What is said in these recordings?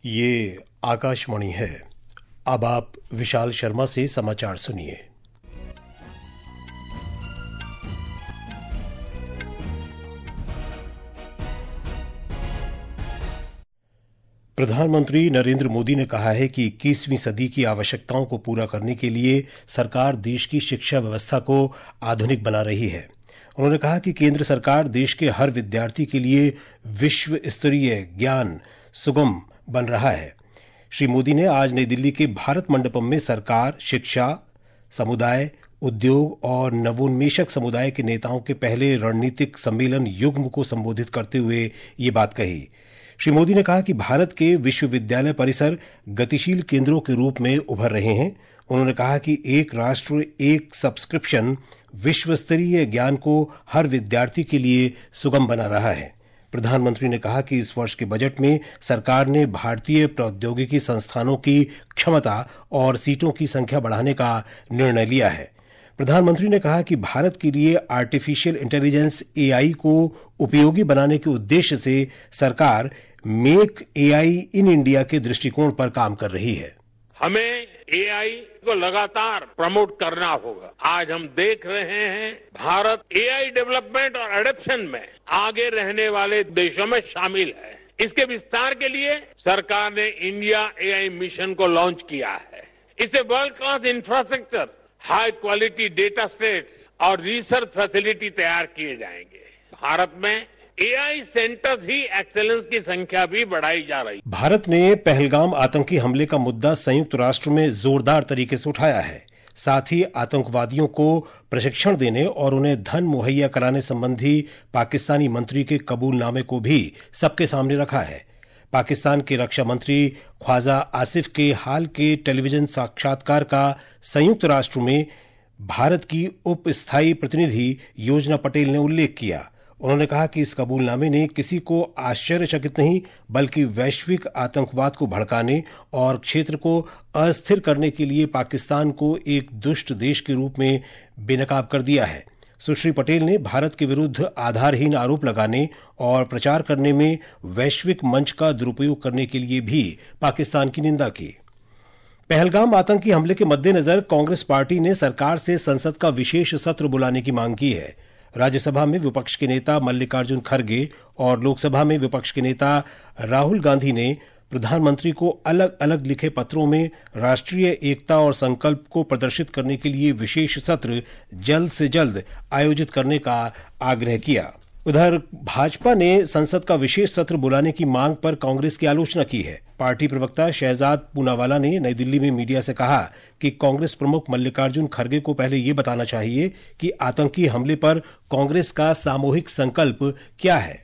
ये आकाशवाणी है। अब आप विशाल शर्मा से समाचार सुनिए। प्रधानमंत्री नरेंद्र मोदी ने कहा है कि 21वीं सदी की आवश्यकताओं को पूरा करने के लिए सरकार देश की शिक्षा व्यवस्था को आधुनिक बना रही है। उन्होंने कहा कि केंद्र सरकार देश के हर विद्यार्थी के लिए विश्व स्तरीय ज्ञान सुगम बन रहा है। श्री मोदी ने आज नई दिल्ली के भारत मंडपम में सरकार, शिक्षा, समुदाय, उद्योग और नवोन्मेषक समुदाय के नेताओं के पहले रणनीतिक सम्मेलन युग्म को संबोधित करते हुए ये बात कही। श्री मोदी ने कहा कि भारत के विश्वविद्यालय परिसर गतिशील केंद्रों के रूप में उभर रहे हैं। उन्होंने कहा कि एक राष्ट्र एक सब्सक्रिप्शन विश्व स्तरीय ज्ञान को हर विद्यार्थी के लिए सुगम बना रहा है। प्रधानमंत्री ने कहा कि इस वर्ष के बजट में सरकार ने भारतीय प्रौद्योगिकी संस्थानों की क्षमता और सीटों की संख्या बढ़ाने का निर्णय लिया है। प्रधानमंत्री ने कहा कि भारत के लिए आर्टिफिशियल इंटेलिजेंस एआई को उपयोगी बनाने के उद्देश्य से सरकार मेक एआई इन इंडिया के दृष्टिकोण पर काम कर रही है। हमें एआई को लगातार प्रमोट करना होगा। आज हम देख रहे हैं भारत एआई डेवलपमेंट और एडॉप्शन में आगे रहने वाले देशों में शामिल है। इसके विस्तार के लिए सरकार ने इंडिया एआई मिशन को लॉन्च किया है। इससे world class infrastructure, high quality data sets और रिसर्च फैसिलिटी तैयार किए जाएंगे। भारत में एआई सेंटर्स ही एक्सेलेंस की संख्या भी बढ़ाई जा रही है। भारत ने पहलगाम आतंकी हमले का मुद्दा संयुक्त राष्ट्र में जोरदार तरीके से उठाया है। साथ ही आतंकवादियों को प्रशिक्षण देने और उन्हें धन मुहैया कराने संबंधी पाकिस्तानी मंत्री के कबूलनामे को भी सबके सामने रखा है। पाकिस्तान के रक्षा मंत्री ख्वाजा आसिफ के हाल के टेलीविजन साक्षात्कार का संयुक्त राष्ट्र में भारत की उप स्थायी प्रतिनिधि योजना पटेल ने उल्लेख किया। उन्होंने कहा कि इस कबूलनामे ने किसी को आश्चर्यचकित नहीं बल्कि वैश्विक आतंकवाद को भड़काने और क्षेत्र को अस्थिर करने के लिए पाकिस्तान को एक दुष्ट देश के रूप में बेनकाब कर दिया है। सुश्री पटेल ने भारत के विरुद्ध आधारहीन आरोप लगाने और प्रचार करने में वैश्विक मंच का दुरुपयोग करने के लिए भी पाकिस्तान की निंदा की। पहलगाम आतंकी हमले के मद्देनजर कांग्रेस पार्टी ने सरकार से संसद का विशेष सत्र बुलाने की मांग की है। राज्यसभा में विपक्ष के नेता मल्लिकार्जुन खड़गे और लोकसभा में विपक्ष के नेता राहुल गांधी ने प्रधानमंत्री को अलग अलग लिखे पत्रों में राष्ट्रीय एकता और संकल्प को प्रदर्शित करने के लिए विशेष सत्र जल्द से जल्द आयोजित करने का आग्रह किया। उधर भाजपा ने संसद का विशेष सत्र बुलाने की मांग पर कांग्रेस की आलोचना की है। पार्टी प्रवक्ता शहजाद पूनावाला ने नई दिल्ली में मीडिया से कहा कि कांग्रेस प्रमुख मल्लिकार्जुन खड़गे को पहले ये बताना चाहिए कि आतंकी हमले पर कांग्रेस का सामूहिक संकल्प क्या है।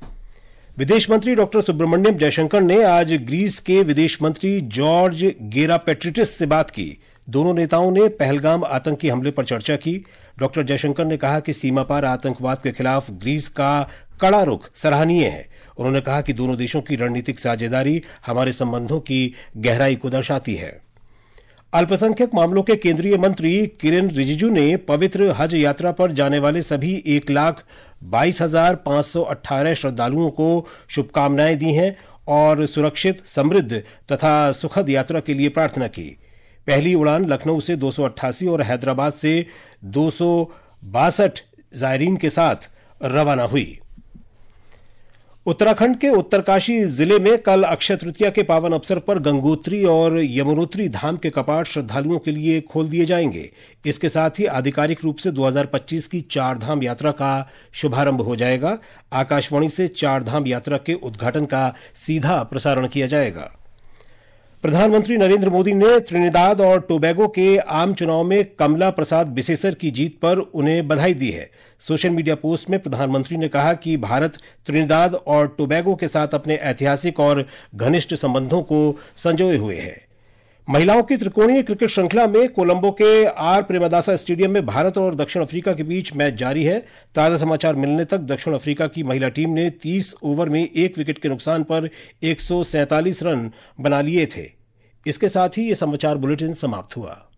विदेश मंत्री डॉक्टर सुब्रमण्यम जयशंकर ने आज ग्रीस के विदेश मंत्री जॉर्ज गेरापेट्रिटिस से बात की। दोनों नेताओं ने पहलगाम आतंकी हमले पर चर्चा की। डॉक्टर जयशंकर ने कहा कि सीमा पार आतंकवाद के खिलाफ ग्रीस का कड़ा रुख सराहनीय है। उन्होंने कहा कि दोनों देशों की रणनीतिक साझेदारी हमारे संबंधों की गहराई को दर्शाती है। अल्पसंख्यक मामलों के केंद्रीय मंत्री किरेन रिजिजू ने पवित्र हज यात्रा पर जाने वाले सभी 1,22,518 श्रद्धालुओं को शुभकामनाएं दी हैं और सुरक्षित, समृद्ध तथा सुखद यात्रा के लिए प्रार्थना की। पहली उड़ान लखनऊ से 288 और हैदराबाद से 262 जायरीन के साथ रवाना हुई। उत्तराखंड के उत्तरकाशी जिले में कल अक्षय तृतीया के पावन अवसर पर गंगोत्री और यमुनोत्री धाम के कपाट श्रद्धालुओं के लिए खोल दिए जाएंगे। इसके साथ ही आधिकारिक रूप से 2025 की चार धाम यात्रा का शुभारंभ हो जाएगा। आकाशवाणी से चार धाम यात्रा के उद्घाटन का सीधा प्रसारण किया जाएगा। प्रधानमंत्री नरेंद्र मोदी ने त्रिनिदाद और टोबैगो के आम चुनाव में कमला प्रसाद बिसेसर की जीत पर उन्हें बधाई दी है। सोशल मीडिया पोस्ट में प्रधानमंत्री ने कहा कि भारत त्रिनिदाद और टोबैगो के साथ अपने ऐतिहासिक और घनिष्ठ संबंधों को संजोए हुए है। महिलाओं की त्रिकोणीय क्रिकेट श्रृंखला में कोलंबो के आर प्रेमदासा स्टेडियम में भारत और दक्षिण अफ्रीका के बीच मैच जारी है। ताजा समाचार मिलने तक दक्षिण अफ्रीका की महिला टीम ने 30 ओवर में 1 विकेट के नुकसान पर 147 रन बना लिए थे। इसके साथ ही ये समाचार बुलेटिन समाप्त हुआ।